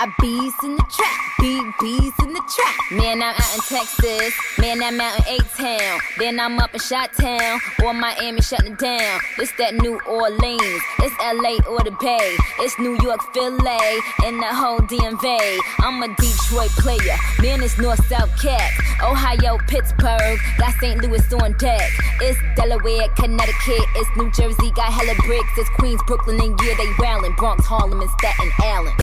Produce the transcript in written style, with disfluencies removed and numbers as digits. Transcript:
I bees in the trap, bees in the trap. Man, I'm out in Texas, man, I'm out in A-Town. Then I'm up in Chi-Town, or Miami shutting down. It's that New Orleans, it's LA or the Bay. It's New York, Philly, and the whole DMV. I'm a Detroit player, man, it's North-South Cats. Ohio, Pittsburgh, got St. Louis on deck. It's Delaware, Connecticut, it's New Jersey, got hella bricks. It's Queens, Brooklyn, and yeah, they wildin'. Bronx, Harlem, and Staten Island.